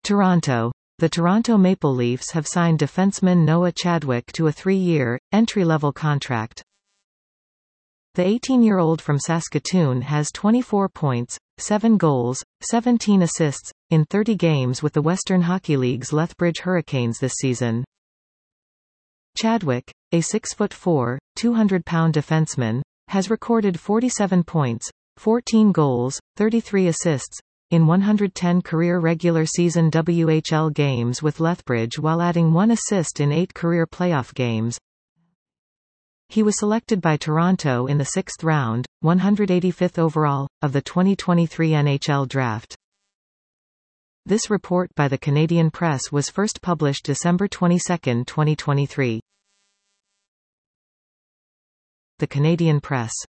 Toronto. The Toronto Maple Leafs have signed defenseman Noah Chadwick to a 3-year, entry-level contract. The 18-year-old from Saskatoon has 24 points, 7 goals, 17 assists, in 30 games with the Western Hockey League's Lethbridge Hurricanes this season. Chadwick, a 6'4", 200-pound defenseman, has recorded 47 points, 14 goals, 33 assists, in 110 career regular season WHL games with Lethbridge while adding 1 assist in 8 career playoff games. He was selected by Toronto in the 6th round, 185th overall, of the 2023 NHL Draft. This report by the Canadian Press was first published December 22, 2023. The Canadian Press.